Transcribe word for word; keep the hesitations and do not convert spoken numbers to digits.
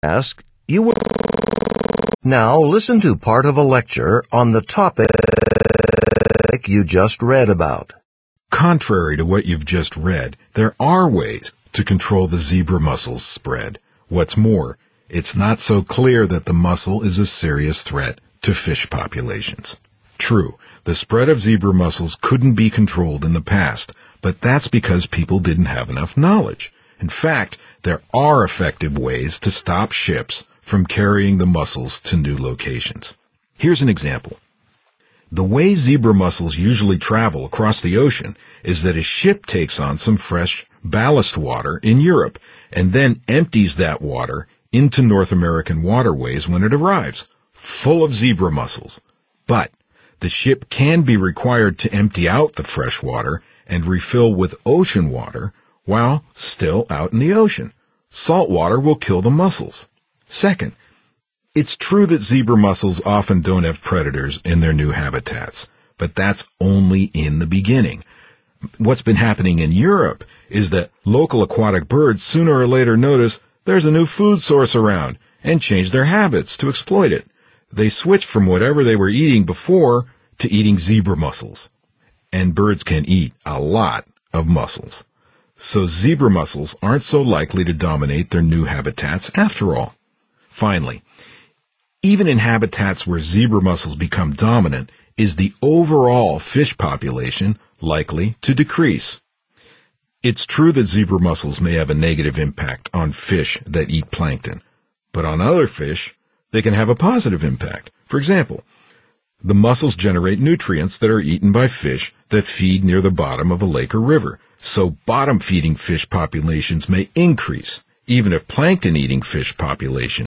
ask, you will now listen to part of a lecture on the topic you just read about. Contrary to what you've just read, there are ways to control the zebra mussels spread. What's more, it's not so clear that the mussel is a serious threat to fish populations. True, the spread of zebra mussels couldn't be controlled in the past, but that's because people didn't have enough knowledge. In fact, there are effective ways to stop ships from carrying the mussels to new locations. Here's an example. The way zebra mussels usually travel across the ocean is that a ship takes on some fresh ballast water in Europe and then empties that water into North American waterways when it arrives, full of zebra mussels. But the ship can be required to empty out the fresh water and refill with ocean water while still out in the ocean. Salt water will kill the mussels. Second, it's true that zebra mussels often don't have predators in their new habitats, but that's only in the beginning. What's been happening in Europe is that local aquatic birds sooner or later notice there's a new food source around and change their habits to exploit it. They switch from whatever they were eating before to eating zebra mussels. And birds can eat a lot of mussels. So zebra mussels aren't so likely to dominate their new habitats after all. Finally, even in habitats where zebra mussels become dominant, is the overall fish population likely to decrease? It's true that zebra mussels may have a negative impact on fish that eat plankton, but on other fish, they can have a positive impact. For example, the mussels generate nutrients that are eaten by fish that feed near the bottom of a lake or river, so bottom-feeding fish populations may increase, even if plankton-eating fish populations